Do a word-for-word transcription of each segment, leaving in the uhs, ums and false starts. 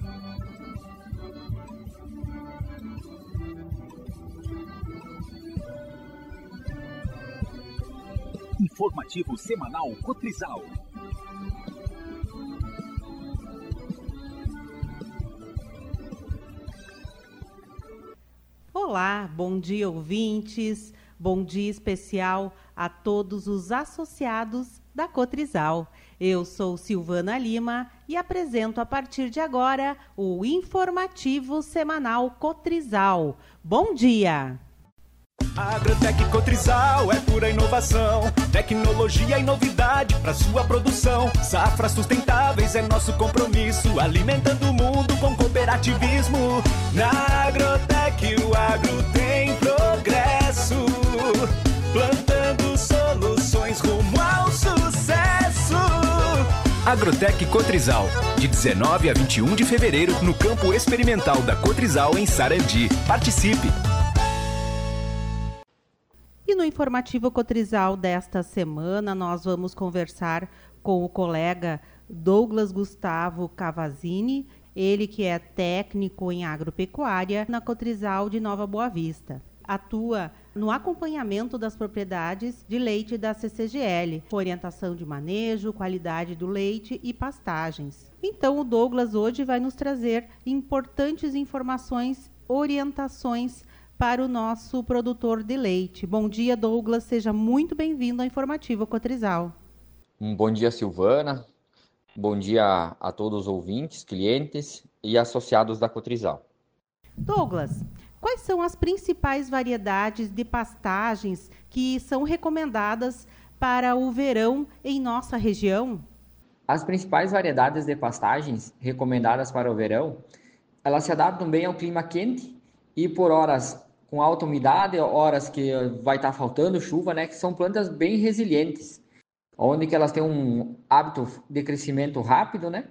Informativo semanal Cotrizal. Olá, bom dia ouvintes, bom dia especial a todos os associados da Cotrizal. Eu sou Silvana Lima e apresento a partir de agora o Informativo Semanal Cotrizal. Bom dia! A Agrotec Cotrizal é pura inovação, tecnologia e novidade para sua produção. Safras sustentáveis é nosso compromisso, alimentando o mundo com cooperativismo. Na Agrotec o agro tem progresso, plantando soluções rumo ao sucesso. Agrotec Cotrizal, de dezenove a vinte e um de fevereiro, no campo experimental da Cotrizal em Sarandi. Participe! E no Informativo Cotrizal desta semana, nós vamos conversar com o colega Douglas Gustavo Cavazzini, ele que é técnico em agropecuária na Cotrizal de Nova Boa Vista. Atua no acompanhamento das propriedades de leite da C C G L, orientação de manejo, qualidade do leite e pastagens. Então, o Douglas hoje vai nos trazer importantes informações, orientações para o nosso produtor de leite. Bom dia, Douglas, seja muito bem-vindo ao Informativo Cotrizal. Um bom dia, Silvana. Bom dia a todos os ouvintes, clientes e associados da Cotrizal. Douglas, quais são as principais variedades de pastagens que são recomendadas para o verão em nossa região? As principais variedades de pastagens recomendadas para o verão, elas se adaptam bem ao clima quente e por horas com alta umidade, horas que vai estar faltando chuva, né, que são plantas bem resilientes, onde que elas têm um hábito de crescimento rápido, né,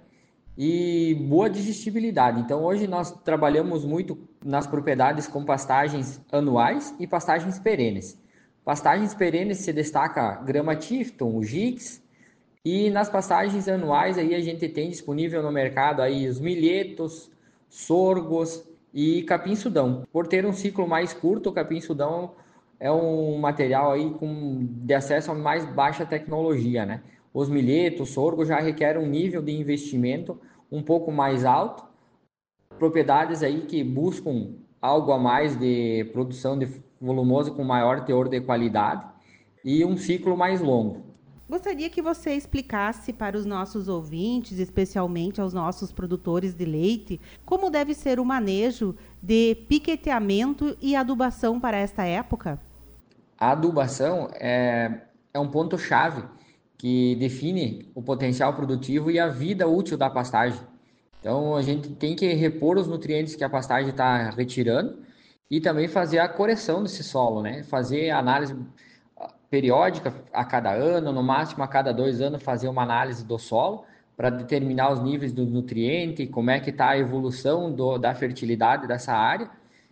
e boa digestibilidade. Então, hoje nós trabalhamos muito nas propriedades com pastagens anuais e pastagens perenes. Pastagens perenes se destaca grama Tifton, o Gix, e nas pastagens anuais aí a gente tem disponível no mercado aí os milhetos, sorgos e capim-sudão. Por ter um ciclo mais curto, o capim-sudão é um material aí com, de acesso a mais baixa tecnologia, né? Os milhetos, o sorgo já requerem um nível de investimento um pouco mais alto. Propriedades aí que buscam algo a mais de produção de volumosa com maior teor de qualidade e um ciclo mais longo. Gostaria que você explicasse para os nossos ouvintes, especialmente aos nossos produtores de leite, como deve ser o manejo de piqueteamento e adubação para esta época? A adubação é, é um ponto-chave que define o potencial produtivo e a vida útil da pastagem. Então, a gente tem que repor os nutrientes que a pastagem está retirando e também fazer a correção desse solo, né? Fazer a análise periódica a cada ano, no máximo a cada dois anos, fazer uma análise do solo para determinar os níveis do nutriente, como é que está a evolução do, da fertilidade dessa área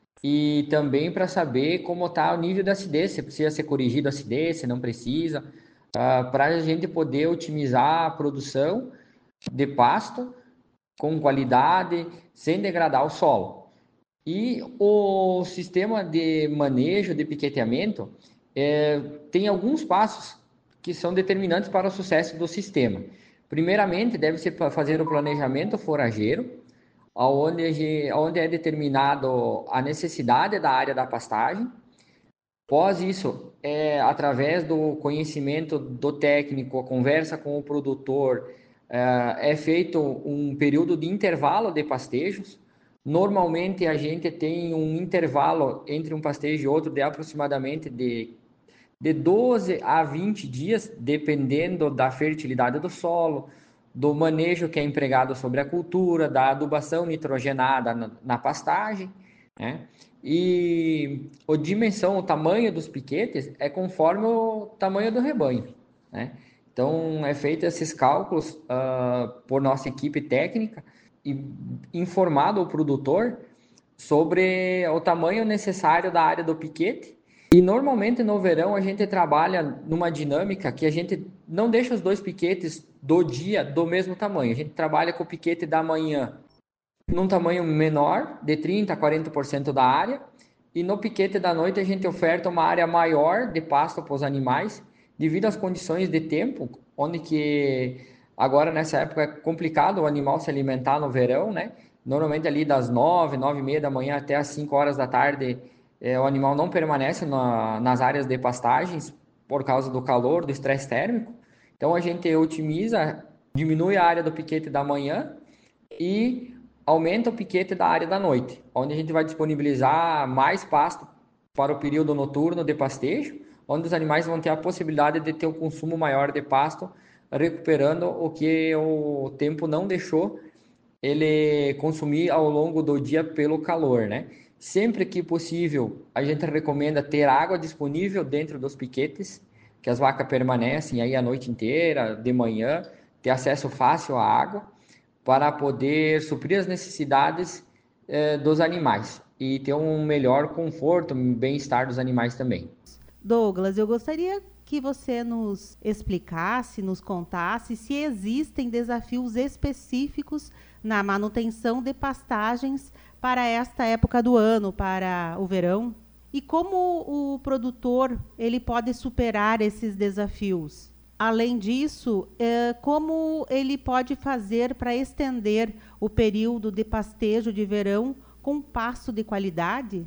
e também para saber como está o nível da acidez, se precisa ser corrigido a acidez, se não precisa, uh, para a gente poder otimizar a produção de pasto com qualidade, sem degradar o solo. E o sistema de manejo, de piqueteamento, É, tem alguns passos que são determinantes para o sucesso do sistema. Primeiramente, deve-se fazer o planejamento forageiro, onde, onde é determinado a necessidade da área da pastagem. Após isso, é, através do conhecimento do técnico, a conversa com o produtor, é, é feito um período de intervalo de pastejos. Normalmente, a gente tem um intervalo entre um pastejo e outro de aproximadamente de de doze a vinte dias, dependendo da fertilidade do solo, do manejo que é empregado sobre a cultura, da adubação nitrogenada na, na pastagem, né? E a dimensão, o tamanho dos piquetes é conforme o tamanho do rebanho, né? Então, é feito esses cálculos uh, por nossa equipe técnica e informado o produtor sobre o tamanho necessário da área do piquete. E normalmente no verão a gente trabalha numa dinâmica que a gente não deixa os dois piquetes do dia do mesmo tamanho. A gente trabalha com o piquete da manhã num tamanho menor, de trinta a quarenta por cento da área, e no piquete da noite a gente oferta uma área maior de pasto para os animais, devido às condições de tempo, onde que agora nessa época é complicado o animal se alimentar no verão, né? Normalmente ali das nove, nove e meia da manhã até as cinco horas da tarde, é, o animal não permanece na, nas áreas de pastagens por causa do calor, do estresse térmico. Então a gente otimiza, diminui a área do piquete da manhã e aumenta o piquete da área da noite, onde a gente vai disponibilizar mais pasto para o período noturno de pastejo, onde os animais vão ter a possibilidade de ter um consumo maior de pasto, recuperando o que o tempo não deixou ele consumir ao longo do dia pelo calor, né? Sempre que possível, a gente recomenda ter água disponível dentro dos piquetes, que as vacas permanecem aí a noite inteira, de manhã, ter acesso fácil à água, para poder suprir as necessidades eh, dos animais e ter um melhor conforto, um bem-estar dos animais também. Douglas, eu gostaria que você nos explicasse, nos contasse se existem desafios específicos na manutenção de pastagens para esta época do ano, para o verão, e como o produtor ele pode superar esses desafios. Além disso, eh, como ele pode fazer para estender o período de pastejo de verão com pasto de qualidade?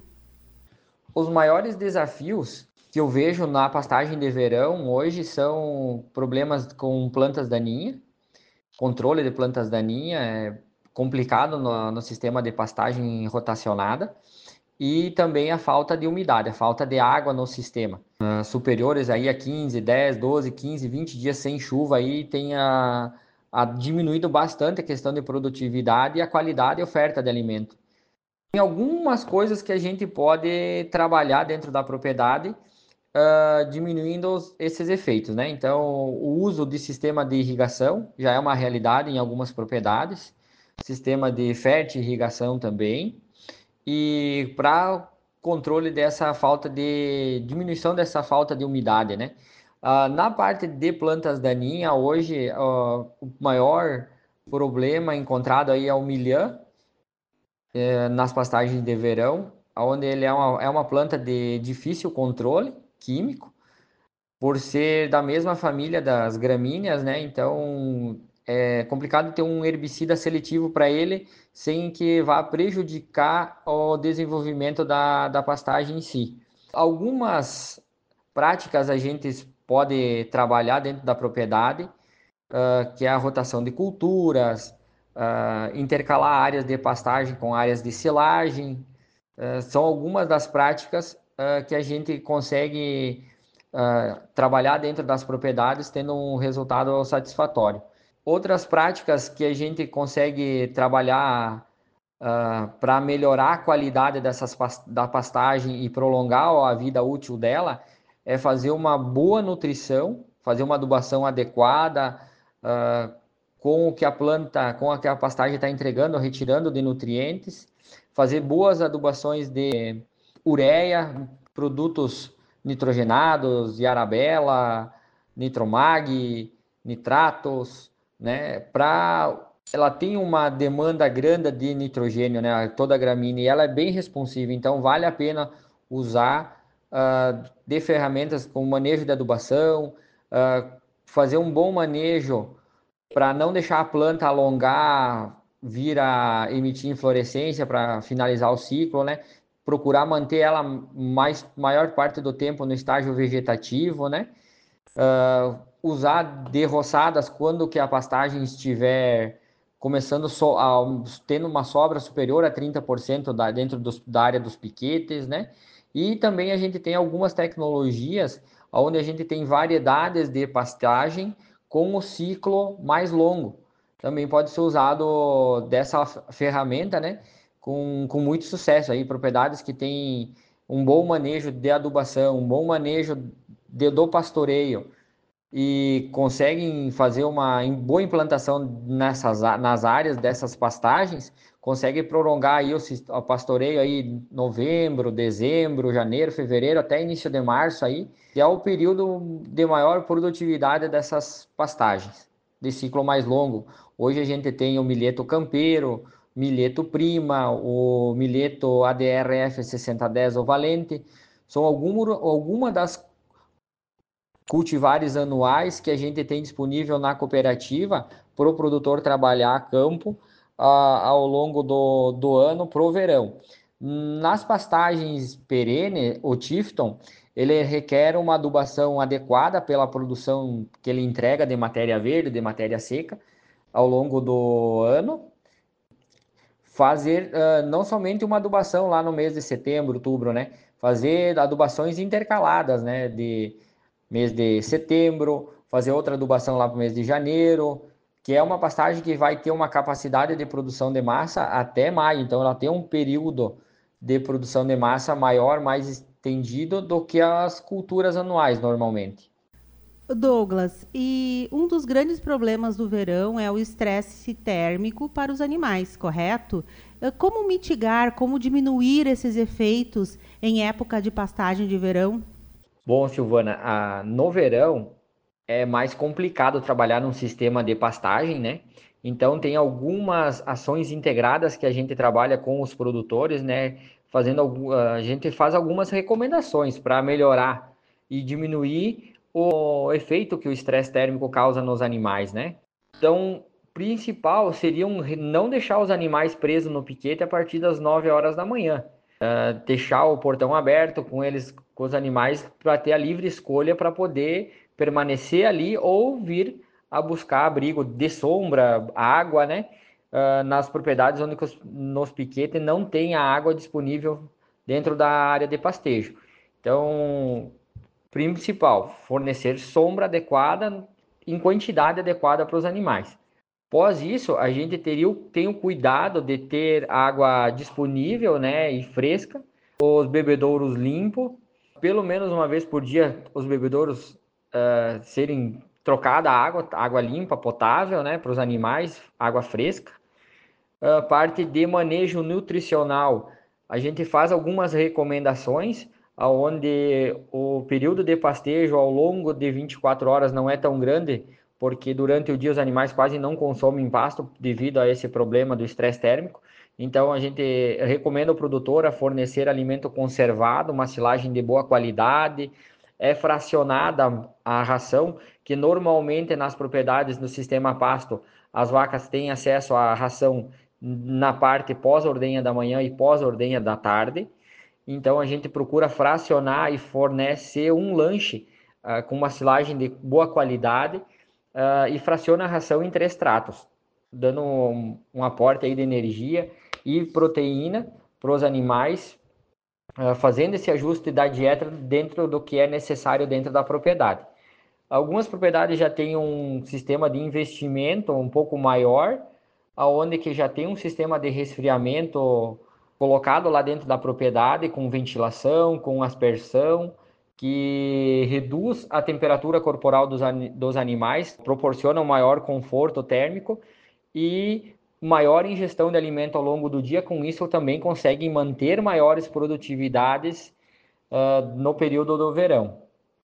Os maiores desafios que eu vejo na pastagem de verão hoje são problemas com plantas daninhas, controle de plantas daninhas, é complicado no, no sistema de pastagem rotacionada, e também a falta de umidade, a falta de água no sistema. Uh, superiores aí a quinze, dez, doze, quinze, vinte dias sem chuva aí tem a, a diminuído bastante a questão de produtividade e a qualidade e oferta de alimento. Tem algumas coisas que a gente pode trabalhar dentro da propriedade, uh, diminuindo os, esses efeitos, né? Então, o uso de sistema de irrigação já é uma realidade em algumas propriedades, sistema de fertirrigação também, e para controle dessa falta de diminuição dessa falta de umidade, né? Uh, na parte de plantas daninhas, hoje uh, o maior problema encontrado aí é o milhã, nas pastagens de verão, onde ele é uma, é uma planta de difícil controle químico, por ser da mesma família das gramíneas, né? Então é complicado ter um herbicida seletivo para ele sem que vá prejudicar o desenvolvimento da, da pastagem em si. Algumas práticas a gente pode trabalhar dentro da propriedade, uh, que é a rotação de culturas, uh, intercalar áreas de pastagem com áreas de silagem, uh, são algumas das práticas uh, que a gente consegue uh, trabalhar dentro das propriedades tendo um resultado satisfatório. Outras práticas que a gente consegue trabalhar uh, para melhorar a qualidade dessas, da pastagem e prolongar a vida útil dela é fazer uma boa nutrição, fazer uma adubação adequada, uh, com o que a planta, com o que a pastagem está entregando, retirando de nutrientes, fazer boas adubações de ureia, produtos nitrogenados, Yarabela, Nitromag, nitratos, né? Para ela tem uma demanda grande de nitrogênio, né? Toda a gramínea, e ela é bem responsiva, então vale a pena usar uh, de ferramentas com manejo de adubação, uh, fazer um bom manejo para não deixar a planta alongar, vir a emitir inflorescência para finalizar o ciclo, né? Procurar manter ela mais maior parte do tempo no estágio vegetativo, né? Uh, usar de roçadas quando que a pastagem estiver começando so, a, tendo uma sobra superior a trinta por cento da, dentro dos, da área dos piquetes, né? E também a gente tem algumas tecnologias onde a gente tem variedades de pastagem com o ciclo mais longo. Também pode ser usado dessa ferramenta, né? Com, com muito sucesso aí, propriedades que têm um bom manejo de adubação, um bom manejo de, do pastoreio e conseguem fazer uma boa implantação nessas, nas áreas dessas pastagens, conseguem prolongar aí o, o pastoreio aí novembro, dezembro, janeiro, fevereiro, até início de março aí, que é o período de maior produtividade dessas pastagens, de ciclo mais longo. Hoje a gente tem o milheto campeiro, milheto prima, o milheto A D R F sessenta dez ovalente. São alguma, alguma das cultivares anuais que a gente tem disponível na cooperativa para o produtor trabalhar a campo ah, ao longo do, do ano para o verão. Nas pastagens perenes, o Tifton, ele requer uma adubação adequada pela produção que ele entrega de matéria verde, de matéria seca, ao longo do ano. Fazer uh, não somente uma adubação lá no mês de setembro, outubro, né? Fazer adubações intercaladas, né? De mês de setembro, fazer outra adubação lá para o mês de janeiro, que é uma pastagem que vai ter uma capacidade de produção de massa até maio. Então, ela tem um período de produção de massa maior, mais estendido do que as culturas anuais, normalmente. Douglas, e um dos grandes problemas do verão é o estresse térmico para os animais, correto? Como mitigar, como diminuir esses efeitos em época de pastagem de verão? Bom, Silvana, a, no verão é mais complicado trabalhar num sistema de pastagem, né? Então, tem algumas ações integradas que a gente trabalha com os produtores, né? Fazendo, a gente faz algumas recomendações para melhorar e diminuir o efeito que o estresse térmico causa nos animais, né? Então, principal seria um, não deixar os animais presos no piquete a partir das nove horas da manhã. Uh, deixar o portão aberto com eles, com os animais, para ter a livre escolha para poder permanecer ali ou vir a buscar abrigo de sombra, água, né? Uh, nas propriedades onde os, nos piquetes não tem a água disponível dentro da área de pastejo. Então, principal, fornecer sombra adequada em quantidade adequada para os animais. Após isso, a gente teria, tem o cuidado de ter água disponível, né, e fresca, os bebedouros limpos, pelo menos uma vez por dia os bebedouros uh, serem trocada a água, água limpa, potável, né, para os animais, água fresca. A uh, parte de manejo nutricional, a gente faz algumas recomendações, onde o período de pastejo ao longo de vinte e quatro horas não é tão grande, porque durante o dia os animais quase não consomem pasto devido a esse problema do estresse térmico. Então, a gente recomenda ao produtor a fornecer alimento conservado, uma silagem de boa qualidade. É fracionada a ração, que normalmente nas propriedades do sistema pasto, as vacas têm acesso à ração na parte pós-ordenha da manhã e pós-ordenha da tarde. Então, a gente procura fracionar e fornecer um lanche uh, com uma silagem de boa qualidade uh, e fraciona a ração em três tratos, dando um, um aporte aí de energia e proteína para os animais, uh, fazendo esse ajuste da dieta dentro do que é necessário dentro da propriedade. Algumas propriedades já têm um sistema de investimento um pouco maior, onde que já tem um sistema de resfriamento colocado lá dentro da propriedade, com ventilação, com aspersão, que reduz a temperatura corporal dos, dos animais, proporciona um maior conforto térmico e maior ingestão de alimento ao longo do dia. Com isso, também conseguem manter maiores produtividades uh, no período do verão.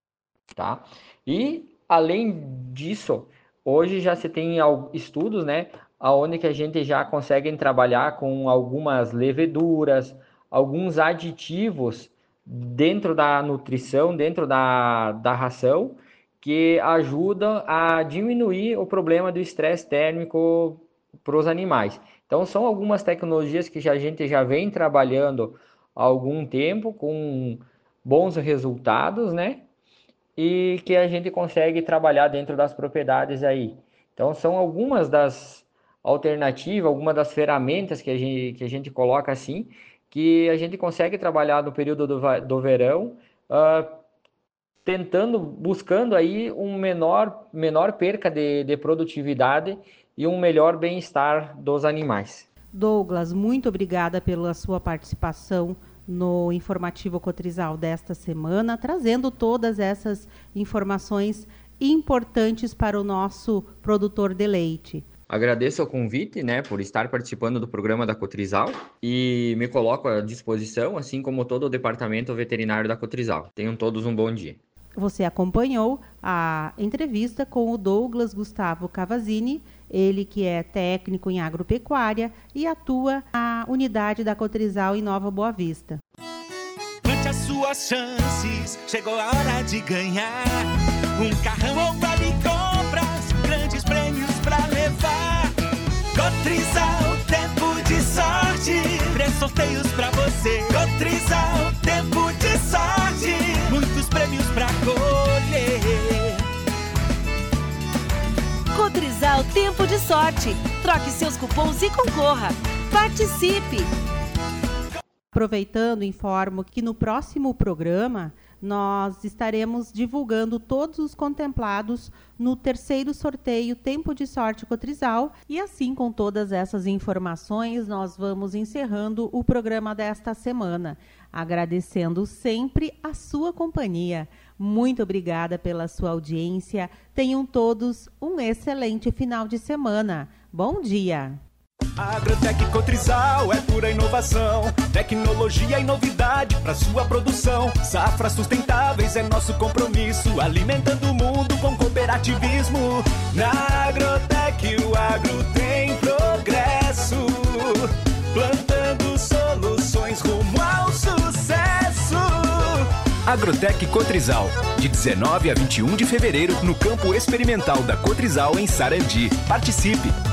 Tá? E, além disso, hoje já se tem estudos, né, onde que a gente já consegue trabalhar com algumas leveduras, alguns aditivos dentro da nutrição, dentro da, da ração, que ajudam a diminuir o problema do estresse térmico para os animais. Então, são algumas tecnologias que já, a gente já vem trabalhando há algum tempo, com bons resultados, né? E que a gente consegue trabalhar dentro das propriedades aí. Então, são algumas das alternativas, algumas das ferramentas que a gente, que a gente coloca assim, que a gente consegue trabalhar no período do, do verão, uh, tentando, buscando aí um menor, menor perca de, de produtividade e um melhor bem-estar dos animais. Douglas, muito obrigada pela sua participação no Informativo Cotrizal desta semana, trazendo todas essas informações importantes para o nosso produtor de leite. Agradeço o convite, né, por estar participando do programa da Cotrizal e me coloco à disposição, assim como todo o departamento veterinário da Cotrizal. Tenham todos um bom dia. Você acompanhou a entrevista com o Douglas Gustavo Cavazzini, ele que é técnico em agropecuária e atua na unidade da Cotrizal em Nova Boa Vista. Plante as suas chances, chegou a hora de ganhar um carrão ou vale compras, grandes prêmios pra levar. Cotrizal, tempo de sorte, três sorteios pra você. Cotrizal, tempo de sorte, muitos prêmios pra colher. Cotrizal, tempo de sorte. Troque seus cupons e concorra. Participe! Aproveitando, informo que no próximo programa nós estaremos divulgando todos os contemplados no terceiro sorteio Tempo de Sorte Cotrizal. E assim, com todas essas informações, nós vamos encerrando o programa desta semana, agradecendo sempre a sua companhia. Muito obrigada pela sua audiência. Tenham todos um excelente final de semana. Bom dia! Agrotec Cotrizal é pura inovação, tecnologia e novidade para sua produção. Safras sustentáveis é nosso compromisso, alimentando o mundo com cooperativismo. Na Agrotec o agro tem progresso, plantando soluções rumo ao sucesso. Agrotec Cotrizal, de dezenove a vinte e um de fevereiro, no campo experimental da Cotrizal em Sarandi. Participe!